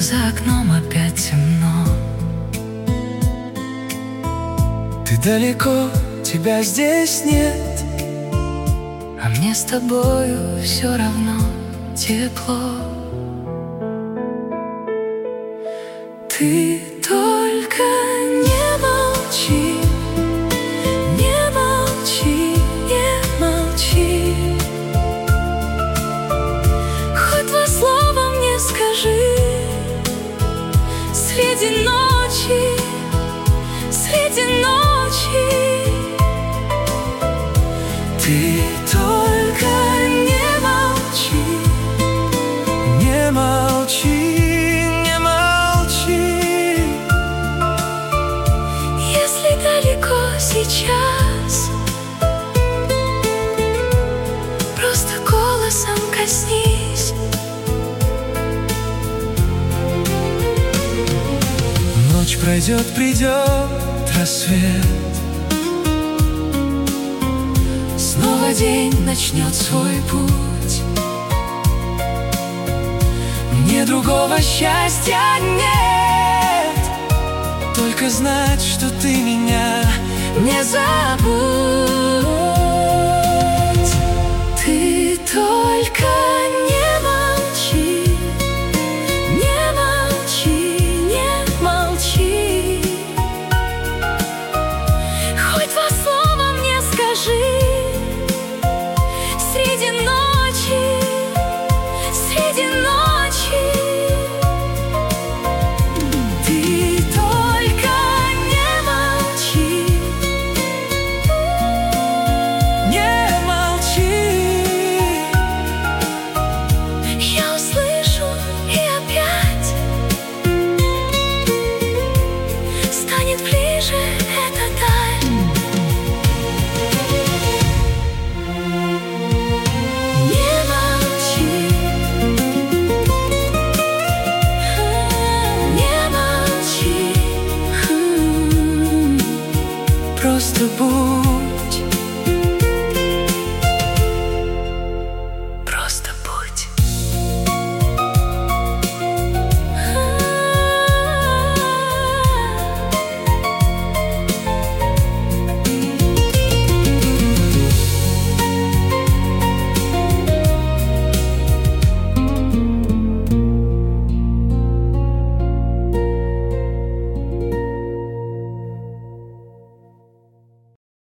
за окном опять темно. Ты далеко, тебя здесь нет, а мне с тобою все равно тепло. Ты только не молчи, не молчи, не молчи. Хоть два слова мне скажи среди ночи, среди ночи. Ты только не молчи, не молчи, не молчи. Если далеко сейчас, просто голосом коснись. Ночь пройдет, придет рассвет, снова день начнет свой путь. мне другого счастья нет, только знать, что ты меня не забудь. Ты только не молчи, не молчи, не молчи. Хоть два слова мне скажи среди ночи, среди ночи.